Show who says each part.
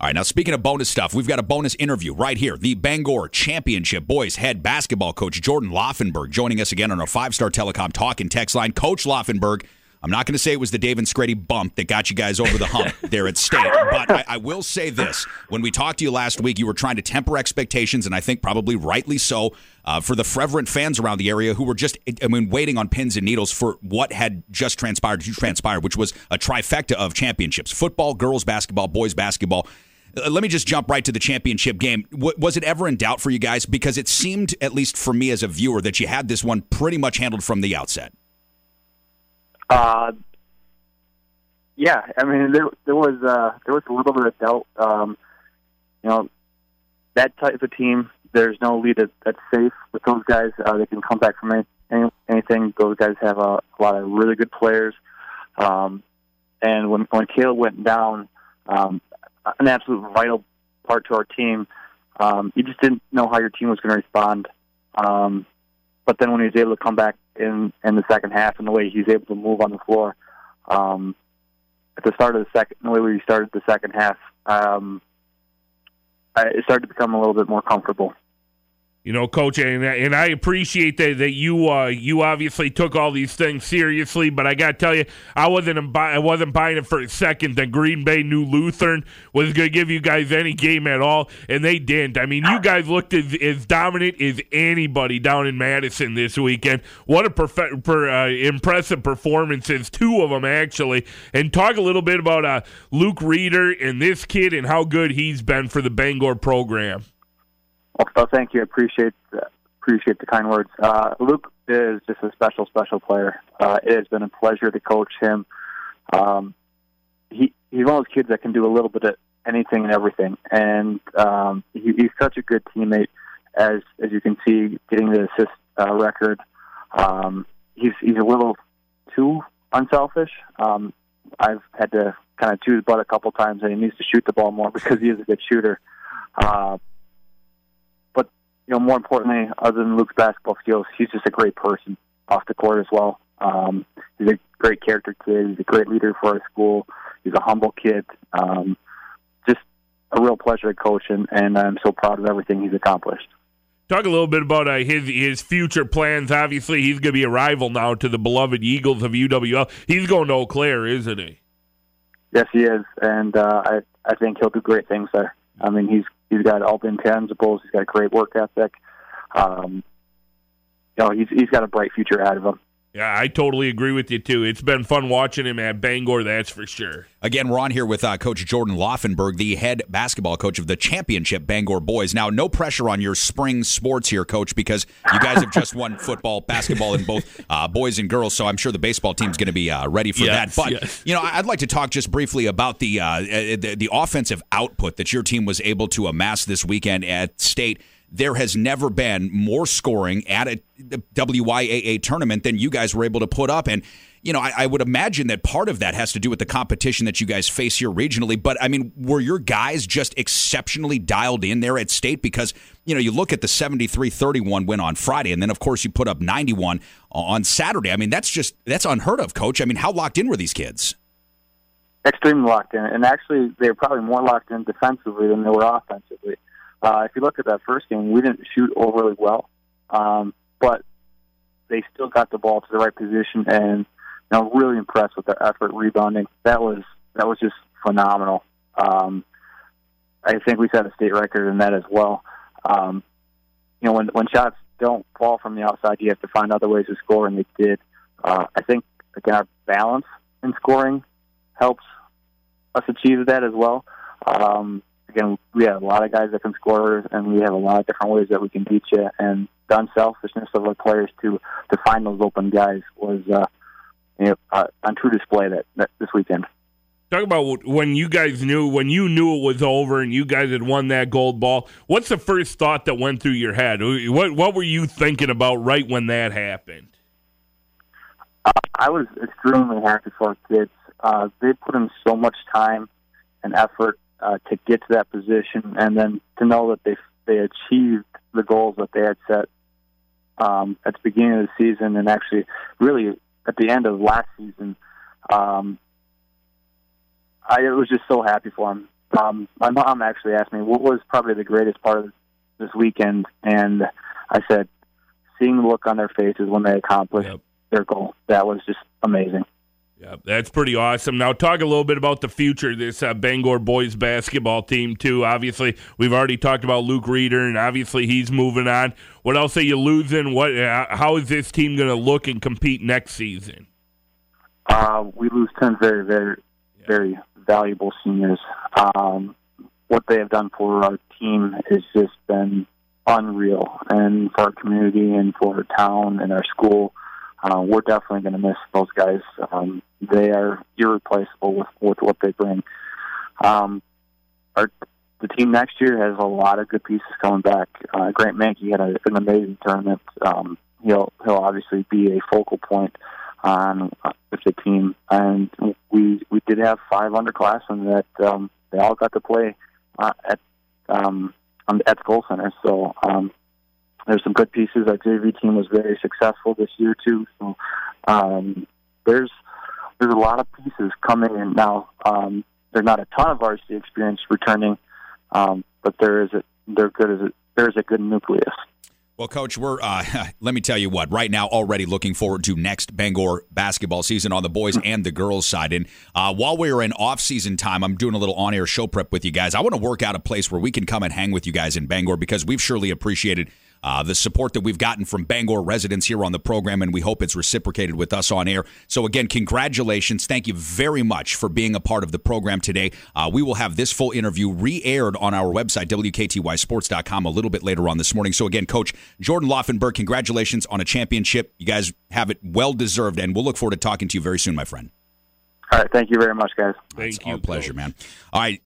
Speaker 1: All right, now speaking of bonus stuff, we've got a bonus interview right here. The Bangor Championship boys head basketball coach Jordan Laufenberg joining us again on our 5-Star Telecom talk and text line. Coach Laufenberg, I'm not going to say it was the Dave and Scrady bump that got you guys over the hump there at State, but I will say this. When we talked to you last week, you were trying to temper expectations, and I think probably rightly so, for the fervent fans around the area who were just, waiting on pins and needles for what had just transpired, which was a trifecta of championships: football, girls basketball, boys basketball. Let me just jump right to the championship game. Was it ever in doubt for you guys? Because it seemed, at least for me as a viewer, that you had this one pretty much handled from the outset.
Speaker 2: Yeah, I mean, there was a little bit of doubt. That type of team, there's no lead that's safe with those guys. They can come back from anything. Those guys have a lot of really good players. And when Caleb went down, an absolute vital part to our team, you just didn't know how your team was going to respond. But then when he was able to come back in the second half and the way he's able to move on the floor, at the start of the way we started the second half, it started to become a little bit more comfortable.
Speaker 3: You know, Coach, and I appreciate that you obviously took all these things seriously, but I got to tell you, I wasn't buying it for a second that Green Bay New Lutheran was going to give you guys any game at all, and they didn't. I mean, you guys looked as dominant as anybody down in Madison this weekend. What impressive performances, two of them actually. And talk a little bit about Luke Reeder and this kid and how good he's been for the Bangor program.
Speaker 2: Well, thank you. I appreciate the kind words. Luke is just a special player. It has been a pleasure to coach him. He's one of those kids that can do a little bit of anything and everything, and he's such a good teammate. As you can see, getting the assist record. He's a little too unselfish. I've had to kind of chew his butt a couple times, and he needs to shoot the ball more because he is a good shooter. More importantly, other than Luke's basketball skills, he's just a great person off the court as well. He's a great character kid. He's a great leader for our school. He's a humble kid. Just a real pleasure to coach him, and I'm so proud of everything he's accomplished.
Speaker 3: Talk a little bit about his future plans. Obviously, he's going to be a rival now to the beloved Eagles of UWL. He's going to Eau Claire, isn't he? Yes,
Speaker 2: he is, and I think he'll do great things there. I mean, he's got all the intangibles. He's got a great work ethic. He's got a bright future ahead of him.
Speaker 3: Yeah, I totally agree with you, too. It's been fun watching him at Bangor, that's for sure.
Speaker 1: Again, we're on here with Coach Jordan Laufenberg, the head basketball coach of the championship Bangor boys. Now, no pressure on your spring sports here, Coach, because you guys have just won football, basketball, and both boys and girls, so I'm sure the baseball team's going to be ready for that. But, I'd like to talk just briefly about the offensive output that your team was able to amass this weekend at State. There has never been more scoring at a WYAA tournament than you guys were able to put up. And, I would imagine that part of that has to do with the competition that you guys face here regionally. But, were your guys just exceptionally dialed in there at State? Because, you look at the 73-31 win on Friday, and then, of course, you put up 91 on Saturday. That's unheard of, Coach. How locked in were these kids?
Speaker 2: Extremely locked in. And actually, they were probably more locked in defensively than they were offensively. If you look at that first game, we didn't shoot overly well, but they still got the ball to the right position, and really impressed with their effort rebounding. That was just phenomenal. I think we set a state record in that as well. When shots don't fall from the outside, you have to find other ways to score, and they did. I think again our balance in scoring helps us achieve that as well. Again, we have a lot of guys that can score, and we have a lot of different ways that we can beat you. And the unselfishness of our players to find those open guys was on true display that this weekend.
Speaker 3: Talk about when you knew it was over and you guys had won that gold ball. What's the first thought that went through your head? What were you thinking about right when that happened?
Speaker 2: I was extremely happy for our kids. They put in so much time and effort to get to that position, and then to know that they achieved the goals that they had set at the beginning of the season, and actually really at the end of last season. I was just so happy for them. My mom actually asked me what was probably the greatest part of this weekend, and I said, seeing the look on their faces when they accomplished their goal. That was just amazing.
Speaker 3: Yeah, that's pretty awesome. Now, talk a little bit about the future of this Bangor boys basketball team, too. Obviously, we've already talked about Luke Reeder, and obviously he's moving on. What else are you losing? How is this team going to look and compete next season?
Speaker 2: We lose 10 very, very, very valuable seniors. What they have done for our team has just been unreal, and for our community and for our town and our school. We're definitely going to miss those guys. They are irreplaceable with what they bring. The team next year has a lot of good pieces coming back. Grant Mankey had an amazing tournament. He'll obviously be a focal point with the team. And we did have 5 underclassmen that they all got to play at the Gold Center. So there's some good pieces. Our JV team was very successful this year too. So there's a lot of pieces coming in now. There's not a ton of varsity experience returning, but there's a good nucleus.
Speaker 1: Well, Coach, we're let me tell you what, right now already looking forward to next Bangor basketball season on the boys and the girls side. And while we're in off-season time, I'm doing a little on-air show prep with you guys. I want to work out a place where we can come and hang with you guys in Bangor, because we've surely appreciated the support that we've gotten from Bangor residents here on the program, and we hope it's reciprocated with us on air. So again, congratulations. Thank you very much for being a part of the program today. We will have this full interview re-aired on our website, WKTYSports.com, a little bit later on this morning. So again, Coach Jordan Laufenberg, congratulations on a championship. You guys have it well-deserved, and we'll look forward to talking to you very soon, my friend.
Speaker 2: All right. Thank you very much, guys.
Speaker 3: Thank you.
Speaker 1: Our pleasure, man. All right.